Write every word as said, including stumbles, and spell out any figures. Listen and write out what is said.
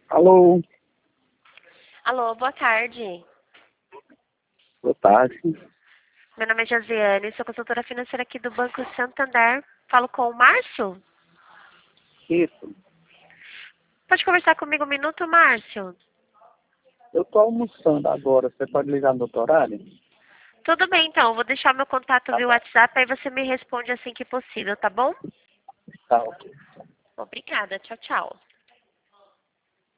Alô, Alô, boa tarde. boa tarde. Meu nome é Josiane, sou consultora financeira aqui do Banco Santander. Falo com o Márcio? Isso. Pode conversar comigo um minuto, Márcio? Eu estou almoçando agora. Você pode ligar no outro horário? Tudo bem, então. Vou deixar meu contato Tá via bom. WhatsApp, aí você me responde assim que possível, tá bom? Tá, ok. Obrigada. Tchau, tchau.